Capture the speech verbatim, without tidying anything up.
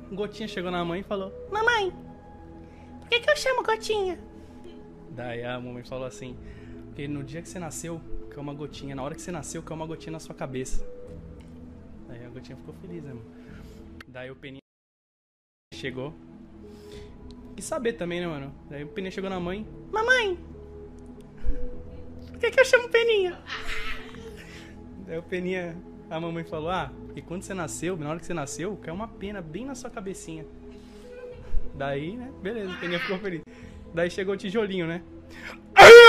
Gotinha chegou na mãe e falou: Mamãe, por que que eu chamo Gotinha? Daí a mamãe falou assim: porque no dia que você nasceu, caiu uma gotinha. Na hora que você nasceu, caiu uma gotinha na sua cabeça. Daí a Gotinha ficou feliz, né, mano? Daí o Peninha chegou. E saber também, né, mano? Daí o Peninha chegou na mãe: Mamãe, por que que eu chamo Peninha? Daí o Peninha, a mamãe falou: ah, porque quando você nasceu, na hora que você nasceu, caiu uma pena bem na sua cabecinha. Daí, né, beleza, o Peninha ficou feliz. Daí chegou o tijolinho, né?